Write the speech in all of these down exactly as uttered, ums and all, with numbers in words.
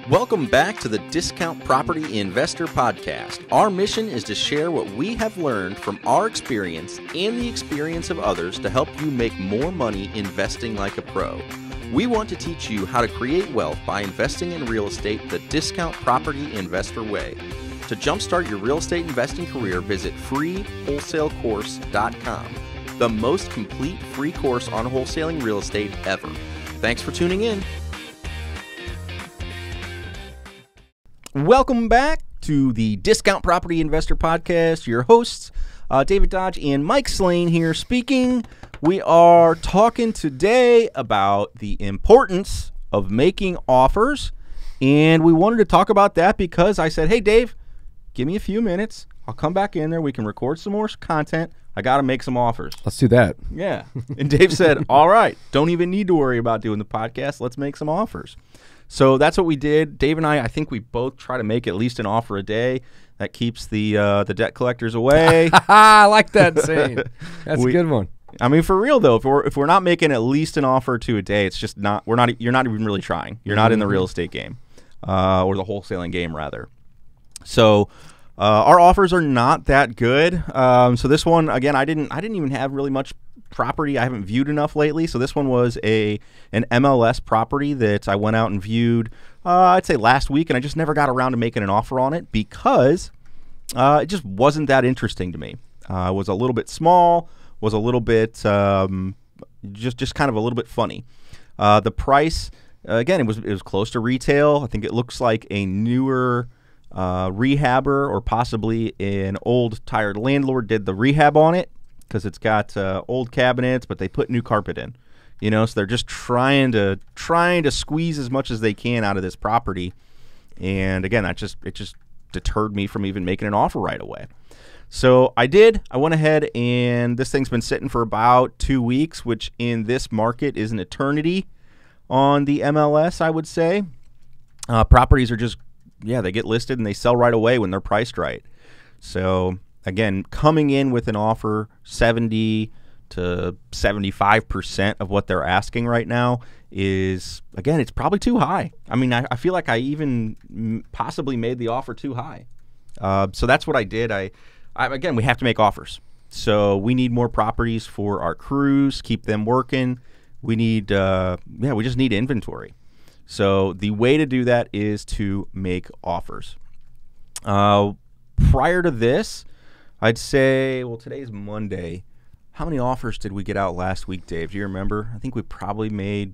Welcome back to the Discount Property Investor Podcast. Our mission is to share what we have learned from our experience and the experience of others to help you make more money investing like a pro. We want to teach you how to create wealth by investing in real estate the Discount Property Investor way. To jumpstart your real estate investing career, visit free wholesale course dot com, the most complete free course on wholesaling real estate ever. Thanks for tuning in. Welcome back to the Discount Property Investor Podcast. Your hosts, uh, David Dodge and Mike Slane here speaking. We are talking today about the importance of making offers, and we wanted to talk about that because I said, hey, Dave, give me a few minutes. I'll come back in there. We can record some more content. I got to make some offers. Let's do that. Yeah. And Dave said, all right, don't even need to worry about doing the podcast. Let's make some offers. So that's what we did. Dave and I, I think we both try to make at least an offer a day. That keeps the uh, the debt collectors away. I like that saying. That's we, a good one. I mean, for real though, if we're if we're not making at least an offer or two a day, it's just not. We're not. You're not even really trying. You're not mm-hmm. in the real estate game, uh, or the wholesaling game rather. So uh, our offers are not that good. Um, so this one again, I didn't. I didn't even have really much property. I haven't viewed enough lately. So this one was a an M L S property that I went out and viewed, uh, I'd say last week, and I just never got around to making an offer on it because uh, it just wasn't that interesting to me. Uh, it was a little bit small, was a little bit um, just just kind of a little bit funny. Uh, the price, uh, again, it was it was close to retail. I think it looks like a newer uh, rehabber or possibly an old tired landlord did the rehab on it, because it's got uh, old cabinets, but they put new carpet in, you know. So they're just trying to trying to squeeze as much as they can out of this property. And again, that just it just deterred me from even making an offer right away. So I did. I went ahead, and this thing's been sitting for about two weeks, which in this market is an eternity on the M L S, I would say. Uh, properties are just yeah, they get listed and they sell right away when they're priced right. So again, coming in with an offer seventy to seventy-five percent of what they're asking right now is, again, it's probably too high. I mean, I, I feel like I even possibly made the offer too high. Uh, so that's what I did. I, I again, we have to make offers. So we need more properties for our crews, keep them working. We need, uh, yeah, we just need inventory. So the way to do that is to make offers. Uh, prior to this, I'd say, well, today's Monday. How many offers did we get out last week, Dave? Do you remember? I think we probably made,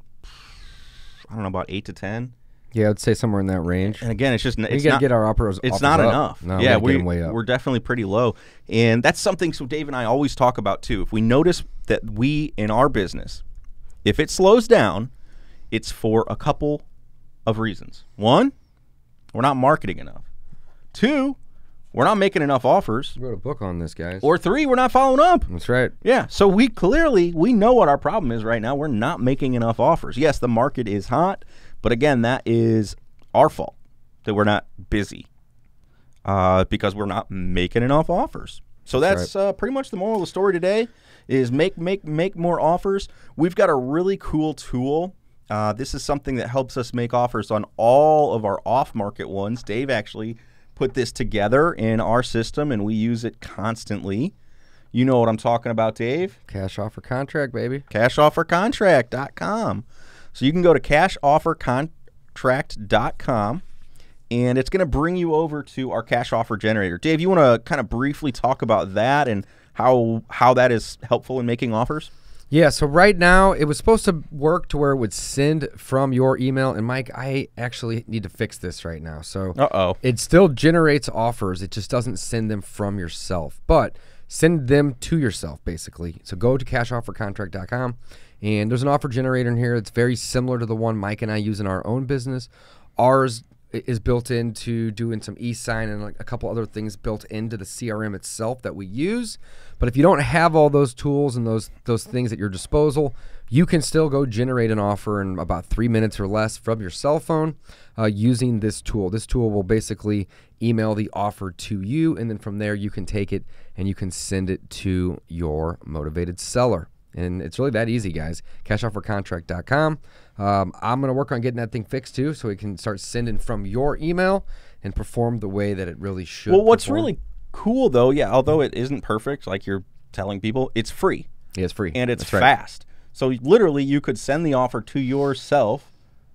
I don't know, about eight to ten. Yeah, I'd say somewhere in that range. And again, it's just it's we got to get our offers. It's offers not up. enough. No, yeah, we we, way up. we're definitely pretty low, and that's something. So Dave and I always talk about too. If we notice that we in our business, if it slows down, it's for a couple of reasons. One, we're not marketing enough. Two, we're not making enough offers. We wrote a book on this, guys. Or three, we're not following up. That's right. Yeah, so we clearly, we know what our problem is right now. We're not making enough offers. Yes, the market is hot, but again, that is our fault that we're not busy uh, because we're not making enough offers. So that's, that's right. uh, pretty much the moral of the story today is make, make, make more offers. We've got a really cool tool. Uh, this is something that helps us make offers on all of our off-market ones. Dave actually put this together in our system, and we use it constantly. You know what I'm talking about, Dave? Cash Offer Contract, baby. cash offer contract dot com. So you can go to cash offer contract dot com, and it's going to bring you over to our cash offer generator. Dave, you want to kind of briefly talk about that and how how that is helpful in making offers? Yeah, so right now, it was supposed to work to where it would send from your email. And, Mike, I actually need to fix this right now. So Uh-oh. It still generates offers. It just doesn't send them from yourself. But send them to yourself, basically. So go to cash offer contract dot com. And there's an offer generator in here. It's very similar to the one Mike and I use in our own business. Ours is built into doing some e-sign and like a couple other things built into the C R M itself that we use. But if you don't have all those tools and those those things at your disposal, you can still go generate an offer in about three minutes or less from your cell phone uh, using this tool. This tool will basically email the offer to you, and then from there you can take it and you can send it to your motivated seller. And it's really that easy, guys. cash offer contract dot com. Um, I'm going to work on getting that thing fixed, too, so we can start sending from your email and perform the way that it really should. Well, what's perform. really cool, though, yeah, although it isn't perfect, like you're telling people, it's free. Yeah, it's free. And it's That's right. fast. So literally you could send the offer to yourself,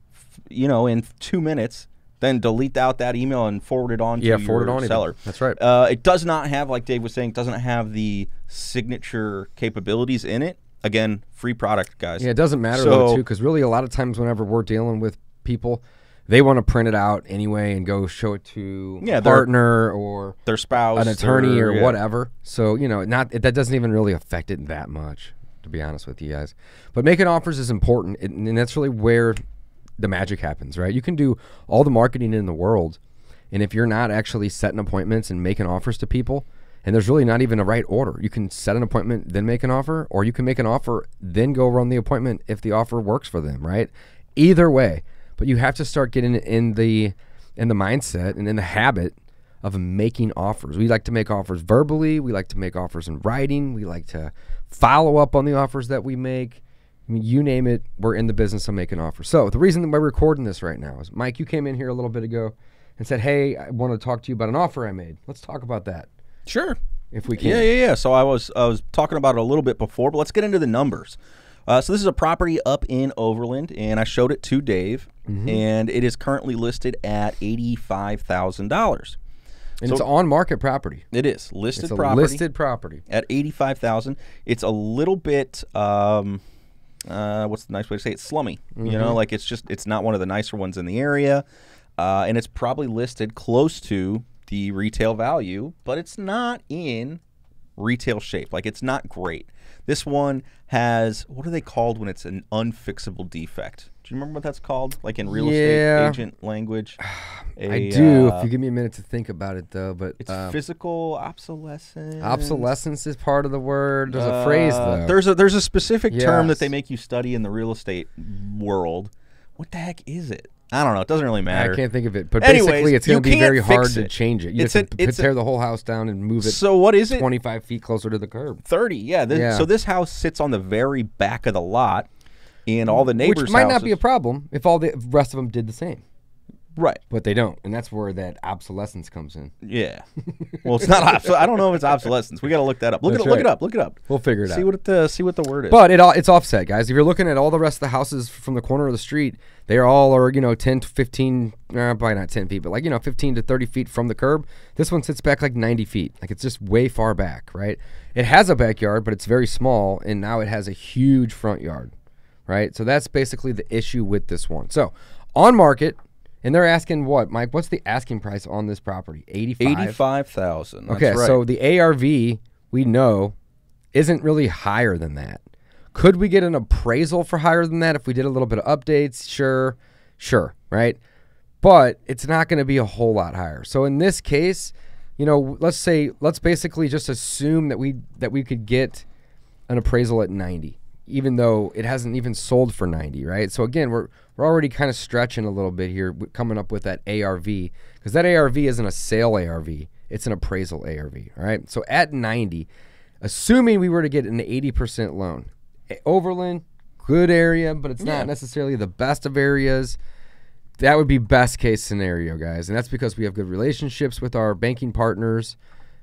you know, in two minutes, then delete out that email and forward it on Yeah, to forward your it on even. seller. That's right. Uh, it does not have, like Dave was saying, doesn't have the signature capabilities in it. Again, free product, guys. Yeah, it doesn't matter, So- though, too, because really a lot of times whenever we're dealing with people, they want to print it out anyway and go show it to Yeah, a they're- partner or Their spouse. an attorney or yeah. whatever. So, you know, not it, that doesn't even really affect it that much, to be honest with you guys. But making offers is important, it, and that's really where the magic happens, right? You can do all the marketing in the world, and if you're not actually setting appointments and making offers to people, and there's really not even a right order. You can set an appointment, then make an offer, or you can make an offer, then go run the appointment if the offer works for them, right? Either way. But you have to start getting in the in the mindset and in the habit of making offers. We like to make offers verbally. We like to make offers in writing. We like to follow up on the offers that we make. I mean, you name it, we're in the business of making offers. So the reason that we're recording this right now is, Mike, you came in here a little bit ago and said, hey, I want to talk to you about an offer I made. Let's talk about that. Sure. If we can. Yeah, yeah, yeah. So I was I was talking about it a little bit before, but let's get into the numbers. Uh, so this is a property up in Overland, and I showed it to Dave, Mm-hmm. and it is currently listed at eighty-five thousand dollars. And So- it's on market property. It is listed It's a property listed property. at eighty-five thousand. It's a little bit, um, uh, what's the nice way to say it? Slummy. You Mm-hmm. know, like it's just it's not one of the nicer ones in the area, uh, and it's probably listed close to the retail value, but it's not in retail shape. Like it's not great. This one has, what are they called when it's an unfixable defect? Do you remember what that's called? Like in real Yeah. estate agent language? I A, do, uh, if you give me a minute to think about it, though. But it's um, physical obsolescence. obsolescence is part of the word. There's a phrase, Uh, though. There's a there's a specific term that Yes. they make you study in the real estate world. What the heck is it? I don't know. It doesn't really matter. I can't think of it. But Anyways, basically, it's you going to be can't very hard fix to it. change it. You It's have a- to p- it's a- tear the whole house down and move it So what is it? twenty-five feet closer to the curb. thirty. Yeah, this, Yeah. So this house sits on the very back of the lot, and all the neighbors' Which might not be a houses- problem if all the rest of them did the same. right. But they don't. And that's where that obsolescence comes in. Yeah. Well, it's not obsolescence. I don't know if it's obsolescence. We got to look that up. Look That's it. Look right. it up. Look it up. We'll figure it see out. what it uh, see what the word is. But it all, it's offset, guys. If you're looking at all the rest of the houses from the corner of the street, they are all are, you know, ten to fifteen, uh, probably not ten feet, but like, you know, fifteen to thirty feet from the curb. This one sits back like ninety feet. Like it's just way far back, right? It has a backyard, but it's very small, and now it has a huge front yard, right? So that's basically the issue with this one. So on market, and they're asking what, Mike? What's the asking price on this property? eighty-five. eighty-five thousand. Okay, right. so the A R V, we know, isn't really higher than that. Could we get an appraisal for higher than that if we did a little bit of updates? Sure, sure, right? But it's not going to be a whole lot higher. So in this case, you know, let's say, let's basically just assume that we that we could get an appraisal at ninety, even though it hasn't even sold for ninety, right? So again, we're we're already kind of stretching a little bit here, w- coming up with that A R V, because that A R V isn't a sale A R V, it's an appraisal A R V, all right? So at ninety, assuming we were to get an eighty percent loan, eh, Overland, good area, but it's Yeah. not necessarily the best of areas. That would be best case scenario, guys, and that's because we have good relationships with our banking partners,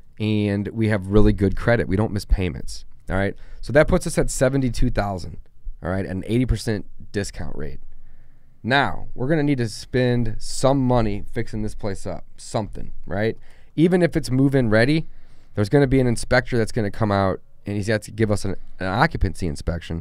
and we have really good credit. We don't miss payments. All right, so that puts us at seventy-two thousand. All right, an eighty percent discount rate. Now we're gonna need to spend some money fixing this place up, something, right? Even if it's move-in ready, there's gonna be an inspector that's gonna come out, and he's got to give us an, an occupancy inspection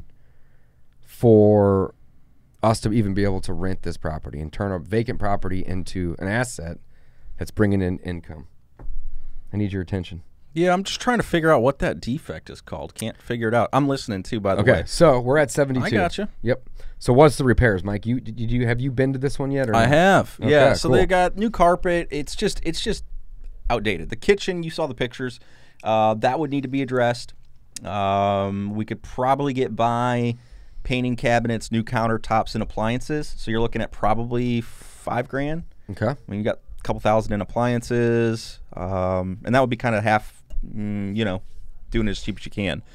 for us to even be able to rent this property and turn a vacant property into an asset that's bringing in income. I need your attention. Yeah, I'm just trying to figure out what that defect is called. Can't figure it out. I'm listening too, by the Okay, way. so we're at seventy-two. I gotcha. Yep. So what's the repairs, Mike? You did you have you been to this one yet? Or I not? have. Okay, yeah. So cool. they got new carpet. It's just it's just outdated. The kitchen, you saw the pictures. Uh, that would need to be addressed. Um, we could probably get by painting cabinets, new countertops, and appliances. So you're looking at probably five grand. Okay. I mean, you got a couple thousand in appliances, um, and that would be kind of half, mm, you know, doing it as cheap as you can.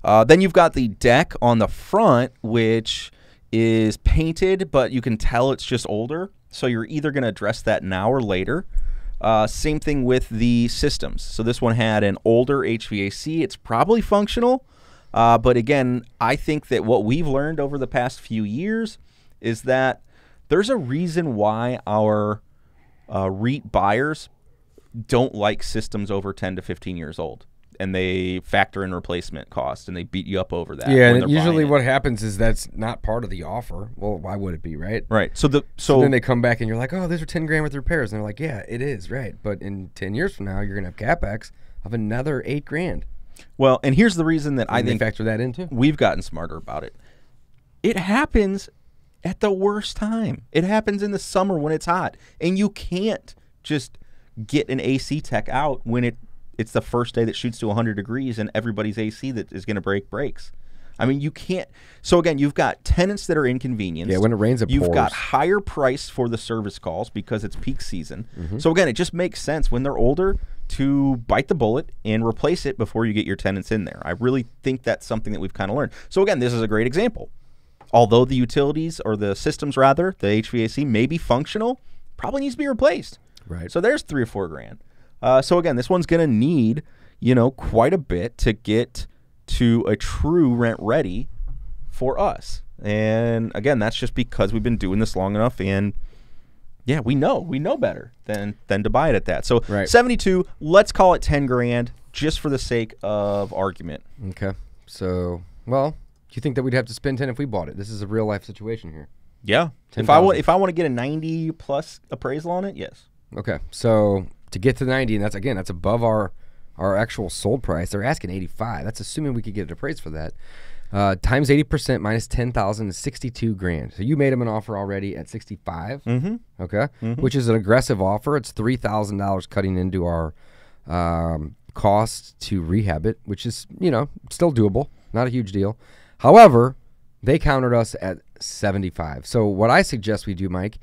Uh, then you've got the deck on the front, which is painted, but you can tell it's just older. So you're either going to address that now or later. Uh, same thing with the systems. So this one had an older H V A C. It's probably functional. Uh, but again, I think that what we've learned over the past few years is that there's a reason why our uh, REIT buyers don't like systems over ten to fifteen years old. And they factor in replacement cost, and they beat you up over that. Yeah, and usually what happens is that's not part of the offer. Well, why would it be, right? Right. So the so, so then they come back and you're like, oh, these are ten grand with repairs, and they're like, yeah, it is, right? But in ten years from now, you're gonna have capex of another eight grand. Well, and here's the reason that and I they think factor that in too. We've gotten smarter about it. It happens at the worst time. It happens in the summer when it's hot, and you can't just get an A C tech out when it. It's the first day that shoots to one hundred degrees and everybody's A C that is going to break breaks. I mean, you can't. So, again, you've got tenants that are inconvenienced. Yeah, when it rains, it You've pours. got higher price for the service calls because it's peak season. Mm-hmm. So, again, it just makes sense when they're older to bite the bullet and replace it before you get your tenants in there. I really think that's something that we've kind of learned. So, again, this is a great example. Although the utilities, or the systems rather, the H V A C may be functional, probably needs to be replaced. Right. So there's three or four grand. Uh, so again, this one's going to need, you know, quite a bit to get to a true rent ready for us. And again, that's just because we've been doing this long enough, and yeah, we know we know better than than to buy it at that. So right. seventy-two, let's call it ten grand, just for the sake of argument. Okay. So, well, do you think that we'd have to spend ten if we bought it? This is a real life situation here. Yeah. ten, if I want, if I want to get a ninety plus appraisal on it, yes. Okay. So to get to ninety, and that's again, that's above our our actual sold price. They're asking eighty-five. That's assuming we could get it appraised for that. Uh, times eighty percent minus ten thousand is sixty-two grand. So you made them an offer already at sixty-five. Mm-hmm. Okay. Mm-hmm. Which is an aggressive offer. It's three thousand dollars cutting into our um, cost to rehab it, which is, you know, still doable. Not a huge deal. However, they countered us at seventy-five. So what I suggest we do, Mike,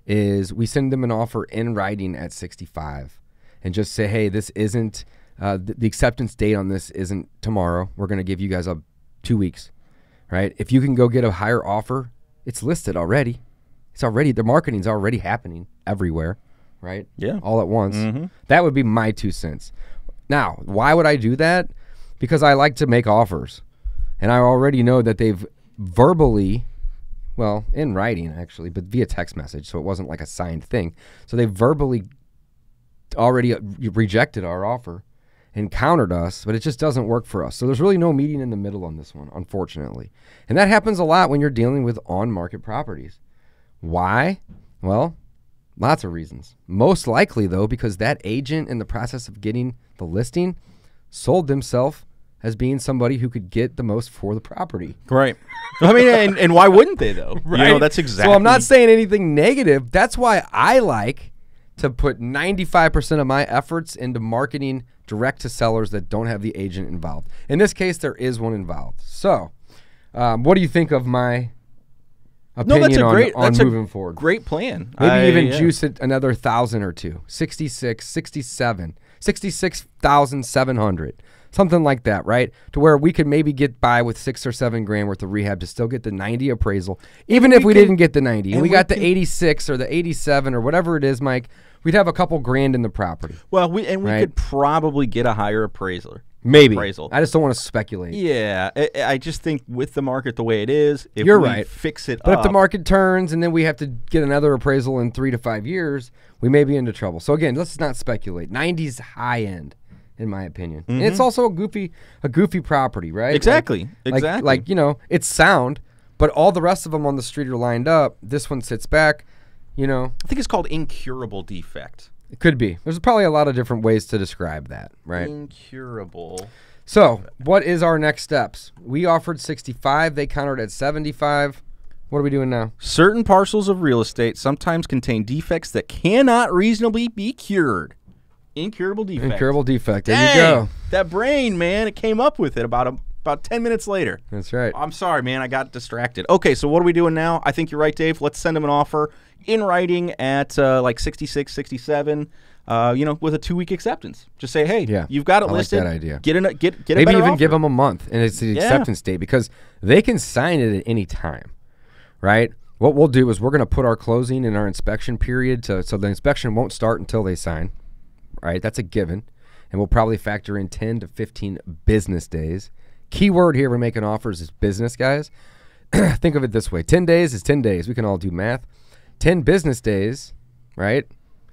is we send them an offer in writing at sixty-five and just say, hey, this isn't, uh, th- the acceptance date on this isn't tomorrow. We're going to give you guys a two weeks, right? If you can go get a higher offer, it's listed already. It's already, the marketing's already happening everywhere, right? Yeah. All at once. Mm-hmm. That would be my two cents. Now, why would I do that? Because I like to make offers. And I already know that they've verbally, well, in writing actually, but via text message, so it wasn't like a signed thing. So they verbally already rejected our offer and countered us, but it just doesn't work for us. So there's really no meeting in the middle on this one, unfortunately. And that happens a lot when you're dealing with on-market properties. Why? Well, lots of reasons. Most likely, though, because that agent in the process of getting the listing sold themselves as being somebody who could get the most for the property. Right. I mean, and, and why wouldn't they, though? Right. You know, that's exactly. So I'm not saying anything negative. That's why I like to put ninety-five percent of my efforts into marketing direct to sellers that don't have the agent involved. In this case, there is one involved. So um, what do you think of my opinion no, that's a great, on, on that's moving a forward? Great plan. Maybe I, even yeah. juice it another thousand or two. sixty-six, sixty-seven, sixty-six thousand seven hundred. Something like that, right? To where we could maybe get by with six or seven grand worth of rehab to still get the ninety appraisal. Even if we, we can, didn't get the ninety, and, and we, we got can, the eighty-six or the eighty-seven or whatever it is, Mike, we'd have a couple grand in the property. Well, we and we right? could probably get a higher appraiser. Maybe. Appraisal. I just don't want to speculate. Yeah, I, I just think with the market the way it is, if You're we right. fix it but up. But if the market turns and then we have to get another appraisal in three to five years, we may be into trouble. So again, let's not speculate. ninety's high end, in my opinion. Mm-hmm. And it's also a goofy, a goofy property, right? Exactly. Like, exactly. Like, like, you know, it's sound, but all the rest of them on the street are lined up. This one sits back, you know. I think it's called incurable defect. It could be. There's probably a lot of different ways to describe that, right? Incurable. So, what is our next steps? We offered sixty-five. They countered at seventy-five. What are we doing now? Certain parcels of real estate sometimes contain defects that cannot reasonably be cured. Incurable defect. Incurable defect. There Dang, you go. That brain, man, it came up with it about a about ten minutes later. That's right. I'm sorry, man. I got distracted. Okay, so what are we doing now? I think you're right, Dave. Let's send them an offer in writing at uh, like sixty-six, sixty-seven, uh, you know, with a two-week acceptance. Just say, hey, Yeah, you've got it I like listed. that idea. Get, in a, get, get a Maybe better even offer. give them a month, and it's the Yeah. acceptance date, because they can sign it at any time, right? What we'll do is we're going to put our closing and our inspection period to, so the inspection won't start until they sign, right? That's a given. And we'll probably factor in ten to fifteen business days. Key word here when making offers is business, guys. Think of it this way. ten days is ten days. We can all do math. ten business days, right,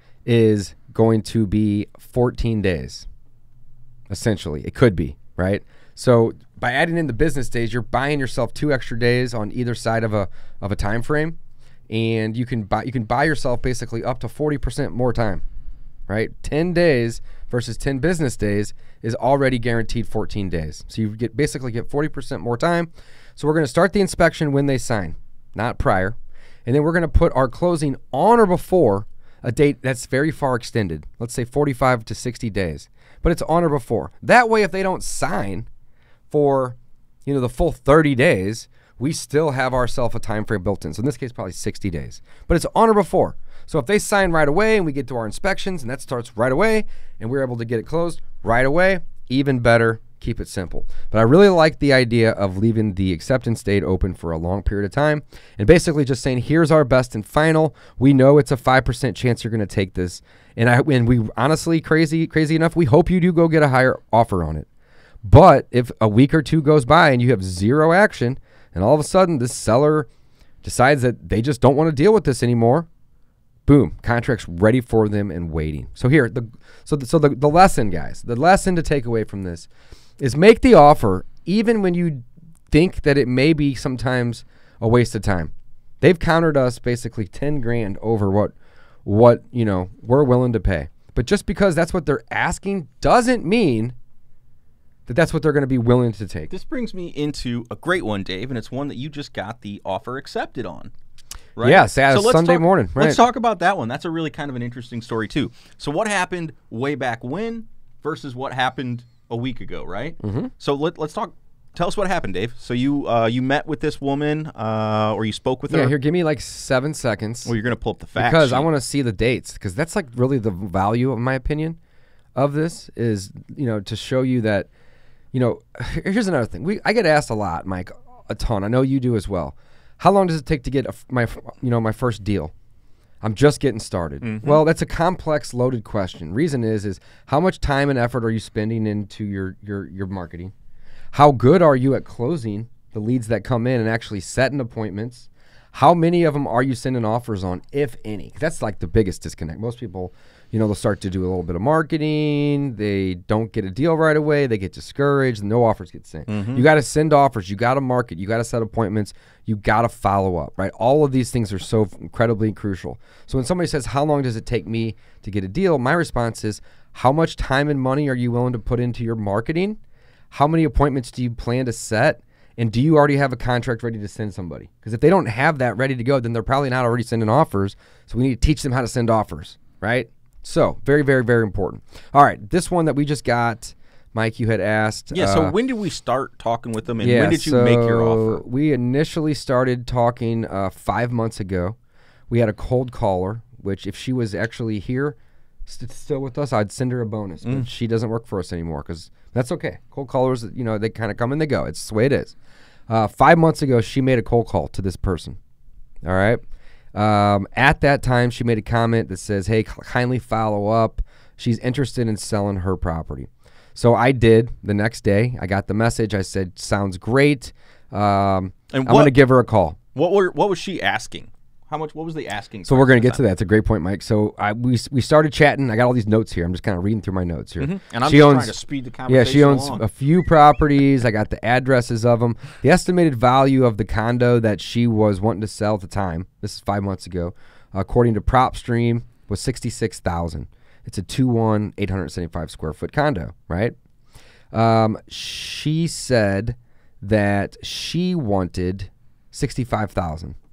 is going to be fourteen days, essentially. It could be, right? So by adding in the business days, you're buying yourself two extra days on either side of a of a time frame, and you can buy you can buy yourself basically up to forty percent more time, right? ten days versus ten business days is already guaranteed fourteen days. So you get basically get forty percent more time. So we're going to start the inspection when they sign, not prior. And then we're going to put our closing on or before a date that's very far extended. Let's say forty-five to sixty days. But it's on or before. That way, if they don't sign for, you know, the full thirty days, we still have ourselves a time frame built in. So in this case, probably sixty days. But it's on or before. So if they sign right away and we get to our inspections and that starts right away and we're able to get it closed right away, even better, keep it simple. But I really like the idea of leaving the acceptance date open for a long period of time and basically just saying, here's our best and final. We know it's a five percent chance you're going to take this. And I and we honestly, crazy, crazy enough, we hope you do go get a higher offer on it. But if a week or two goes by and you have zero action and all of a sudden this seller decides that they just don't want to deal with this anymore, boom, contract's ready for them and waiting. So here, the so the, so the, the lesson, guys, the lesson to take away from this is make the offer even when you think that it may be sometimes a waste of time. They've countered us basically ten grand over what what you know we're willing to pay. But just because that's what they're asking doesn't mean that that's what they're going to be willing to take. This brings me into a great one, Dave, and it's one that you just got the offer accepted on. Right? Yeah, Saturday, let's Sunday talk, morning. Right. Let's talk about that one. That's a really kind of an interesting story, too. So what happened way back when versus what happened a week ago, right? Mm-hmm. So let, let's talk. Tell us what happened, Dave. So you uh, you met with this woman uh, or you spoke with Yeah, her? here, give me like seven seconds. Well, you're going to pull up the facts. Because I sheet. want to see the dates, because that's like really the value, in my opinion, of this is, you know, to show you that, you know, here's another thing. We I get asked a lot, Mike, a ton. I know you do as well. How long does it take to get a, my, you know, my first deal? I'm just getting started. Mm-hmm. Well, that's a complex, loaded question. Reason is, is how much time and effort are you spending into your, your, your marketing? How good are you at closing the leads that come in and actually setting appointments? How many of them are you sending offers on, if any? That's like the biggest disconnect. Most people, you know, they'll start to do a little bit of marketing. They don't get a deal right away. They get discouraged. No offers get sent. Mm-hmm. You got to send offers. You got to market. You got to set appointments. You got to follow up, right? All of these things are so incredibly crucial. So when somebody says, how long does it take me to get a deal? My response is, how much time and money are you willing to put into your marketing? How many appointments do you plan to set? And do you already have a contract ready to send somebody? Because if they don't have that ready to go, then they're probably not already sending offers. So we need to teach them how to send offers, right? So very, very, very important. All right, this one that we just got, Mike, you had asked. Yeah, so uh, when did we start talking with them, and yeah, when did you so make your offer? We initially started talking uh, five months ago. We had a cold caller, which if she was actually here, st- still with us, I'd send her a bonus. Mm. But she doesn't work for us anymore because that's okay. Cold callers, you know, they kind of come and they go. It's the way it is. Uh, five months ago, she made a cold call to this person. All right. Um, at that time, she made a comment that says, hey, kindly follow up. She's interested in selling her property. So I did the next day. I got the message. I said, sounds great. Um, And I'm going to give her a call. What were what was she asking? How much? What was the asking? So we're going to get to that. It's a great point, Mike. So I, we we started chatting. I got all these notes here. I'm just kind of reading through my notes here. Mm-hmm. And I'm she just owns, trying to speed the conversation Yeah, she owns along. a few properties. I got the addresses of them. The estimated value of the condo that she was wanting to sell at the time, this is five months ago, according to PropStream, was sixty-six thousand dollars. It's a two one, eight hundred seventy-five square foot condo, right? Um, she said that she wanted sixty-five thousand dollars.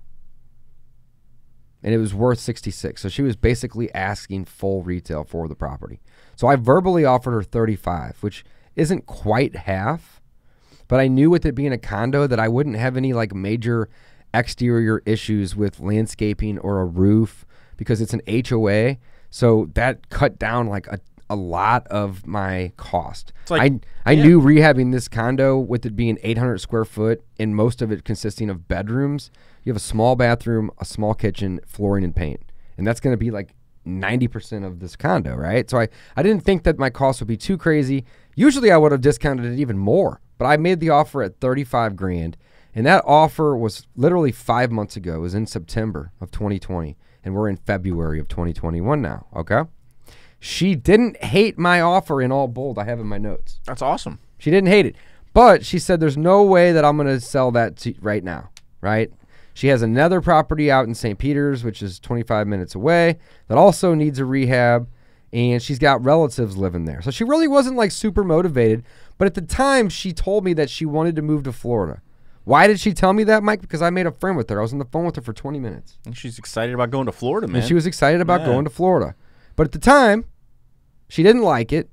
And it was worth sixty-six. So she was basically asking full retail for the property. So I verbally offered her thirty-five, which isn't quite half, but I knew with it being a condo that I wouldn't have any like major exterior issues with landscaping or a roof because it's an H O A. So that cut down like a, a lot of my cost. Like, I I yeah. knew rehabbing this condo with it being eight hundred square foot and most of it consisting of bedrooms. You have a small bathroom, a small kitchen, flooring and paint. And that's going to be like ninety percent of this condo, right? So I, I didn't think that my cost would be too crazy. Usually I would have discounted it even more, but I made the offer at thirty-five grand. And that offer was literally five months ago. It was in September of twenty twenty. And we're in February of twenty twenty-one now, okay? She didn't hate my offer in all bold. I have in my notes. That's awesome. She didn't hate it. But she said there's no way that I'm going to sell that to right now, right? She has another property out in Saint Peters, which is twenty-five minutes away, that also needs a rehab, and she's got relatives living there. So she really wasn't like super motivated, but at the time she told me that she wanted to move to Florida. Why did she tell me that, Mike? Because I made a friend with her. I was on the phone with her for twenty minutes. And she's excited about going to Florida, man. And she was excited about Yeah. going to Florida. But at the time, she didn't like it,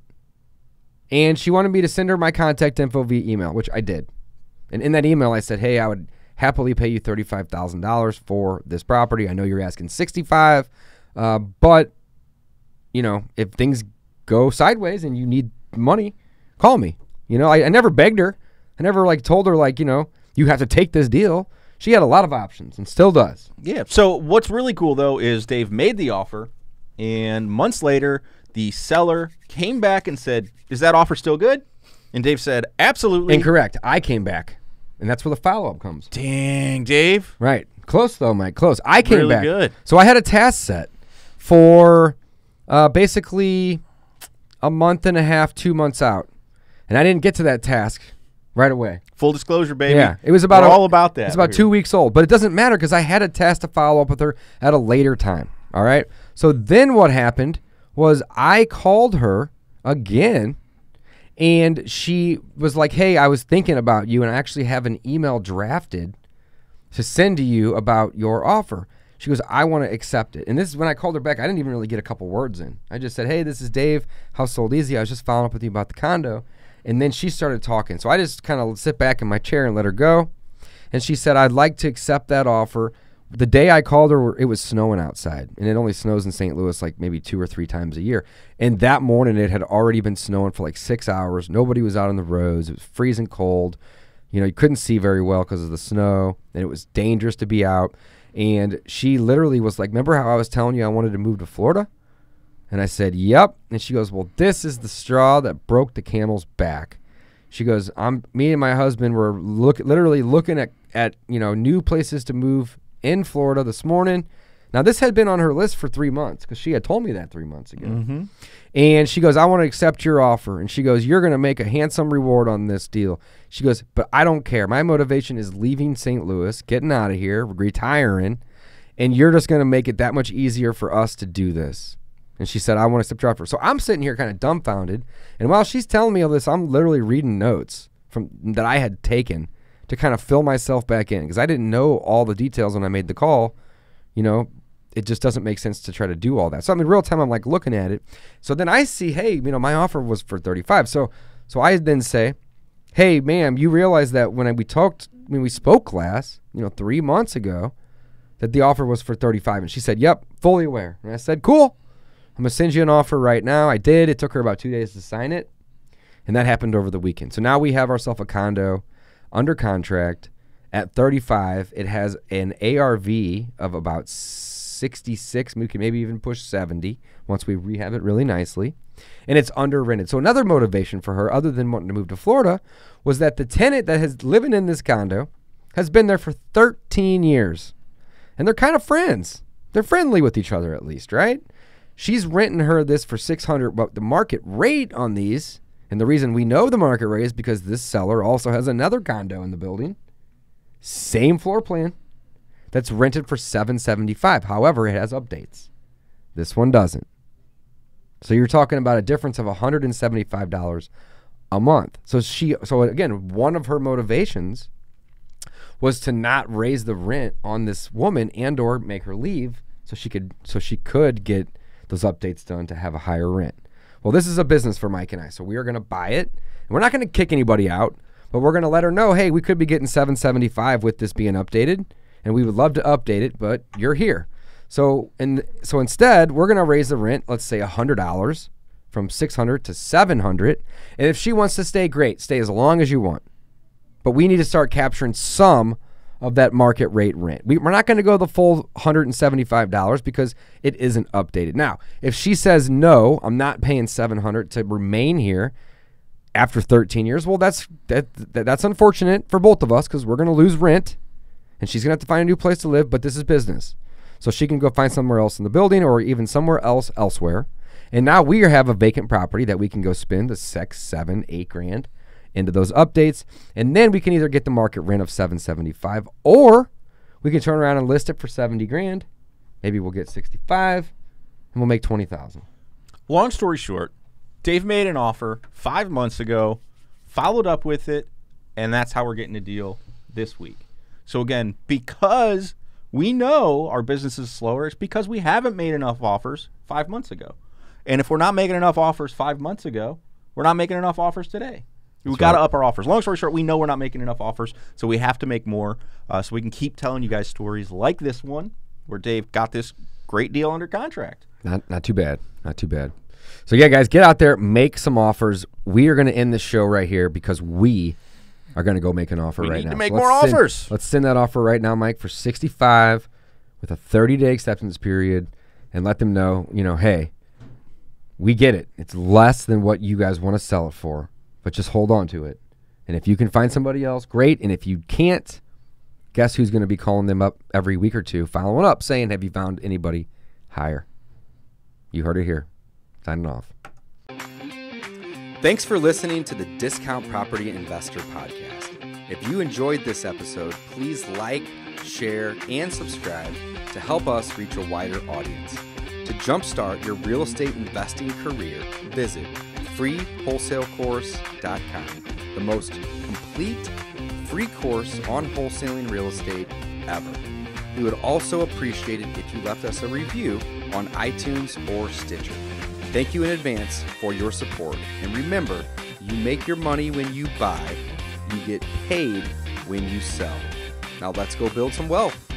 and she wanted me to send her my contact info via email, which I did. And in that email, I said, hey, I would happily pay you thirty-five thousand dollars for this property. I know you're asking sixty-five, uh, but, you know, if things go sideways and you need money, call me. You know, I, I never begged her. I never, like, told her, like, you know, you have to take this deal. She had a lot of options and still does. Yeah. So what's really cool, though, is Dave made the offer, and months later, the seller came back and said, is that offer still good? And Dave said, absolutely. Incorrect. I came back, and that's where the follow-up comes. Dang, Dave. Right. Close, though, Mike. Close. I came Really back. good. So I had a task set for uh, basically a month and a half, two months out. And I didn't get to that task right away. Full disclosure, baby. Yeah. It was about We're a, all about that. It's about here. two weeks old. But it doesn't matter because I had a task to follow up with her at a later time. All right? So then what happened was I called her again, and she was like, hey, I was thinking about you, and I actually have an email drafted to send to you about your offer. She goes, I want to accept it. And this is when I called her back. I didn't even really get a couple words in. I just said, hey, this is Dave, House Sold Easy. I was just following up with you about the condo. And then she started talking. So I just kind of sit back in my chair and let her go. And she said, I'd like to accept that offer. The day I called her, it was snowing outside. And it only snows in Saint Louis like maybe two or three times a year. And that morning, it had already been snowing for like six hours. Nobody was out on the roads. It was freezing cold. You know, you couldn't see very well because of the snow. And it was dangerous to be out. And she literally was like, remember how I was telling you I wanted to move to Florida? And I said, yep. And she goes, well, this is the straw that broke the camel's back. She goes, I'm me and my husband were look literally looking at, at you know, new places to move in Florida this morning. Now, this had been on her list for three months because she had told me that three months ago. Mm-hmm. And she goes, I want to accept your offer. And she goes, you're going to make a handsome reward on this deal. She goes, but I don't care. My motivation is leaving Saint Louis, getting out of here, retiring, and you're just going to make it that much easier for us to do this. And she said, I want to accept your offer. So I'm sitting here kind of dumbfounded. And while she's telling me all this, I'm literally reading notes from that I had taken to kind of fill myself back in because I didn't know all the details when I made the call. You know, it just doesn't make sense to try to do all that. So I'm in real time, I'm like looking at it. So then I see, hey, you know, my offer was for thirty-five. So so I then say, hey, ma'am, you realize that when we talked, when we spoke last, you know, three months ago, that the offer was for thirty-five. And she said, yep, fully aware. And I said, cool. I'm going to send you an offer right now. I did. It took her about two days to sign it. And that happened over the weekend. So now we have ourselves a condo under contract at thirty-five. It has an A R V of about sixty-six. We can maybe even push seventy once we rehab it really nicely. And it's under rented. So another motivation for her, other than wanting to move to Florida, was that the tenant that has living in this condo has been there for thirteen years. And they're kind of friends. They're friendly with each other at least, right? She's renting her this for six hundred dollars, but the market rate on these, and the reason we know the market rate is because this seller also has another condo in the building, same floor plan, that's rented for seven hundred seventy-five dollars. However, it has updates. This one doesn't. So you're talking about a difference of one hundred seventy-five dollars a month. So she, so again, one of her motivations was to not raise the rent on this woman and or make her leave so she could so she could get those updates done to have a higher rent. Well, this is a business for Mike and I, so we are going to buy it. And we're not going to kick anybody out, But we're going to let her know, hey, we could be getting seven seventy-five with this being updated, and we would love to update it, but you're here. So and so instead, we're going to raise the rent, let's say one hundred dollars from six hundred dollars to seven hundred dollars. And if she wants to stay, great. Stay as long as you want. But we need to start capturing some of that market rate rent. We, we're not going to go the full one hundred seventy-five dollars because it isn't updated. Now, if she says, no, I'm not paying seven hundred dollars to remain here after thirteen years, well, that's that, that that's unfortunate for both of us because we're going to lose rent and she's going to have to find a new place to live, but this is business. So she can go find somewhere else in the building or even somewhere else elsewhere. And now we have a vacant property that we can go spend the six, seven, eight grand into those updates. And then we can either get the market rent of seven seventy-five or we can turn around and list it for seventy grand. Maybe we'll get sixty-five and we'll make twenty thousand. Long story short, Dave made an offer five months ago, followed up with it, and that's how we're getting a deal this week. So again, because we know our business is slower, it's because we haven't made enough offers five months ago. And if we're not making enough offers five months ago, we're not making enough offers today. We've got to up our offers. Long story short, we know we're not making enough offers, so we have to make more uh, so we can keep telling you guys stories like this one where Dave got this great deal under contract. Not, not too bad. Not too bad. So, yeah, guys, get out there, make some offers. We are going to end this show right here because we are going to go make an offer we right need now. to make so more send, offers. Let's send that offer right now, Mike, for sixty-five with a thirty-day acceptance period and let them know, you know, hey, we get it. It's less than what you guys want to sell it for, but just hold on to it. And if you can find somebody else, great. And if you can't, guess who's going to be calling them up every week or two, following up, saying, have you found anybody higher? You heard it here. Signing off. Thanks for listening to the Discount Property Investor Podcast. If you enjoyed this episode, please like, share, and subscribe to help us reach a wider audience. To jumpstart your real estate investing career, visit free wholesale course dot com, the most complete free course on wholesaling real estate ever. We would also appreciate it if you left us a review on iTunes or Stitcher. Thank you in advance for your support. And remember, you make your money when you buy, you get paid when you sell. Now let's go build some wealth.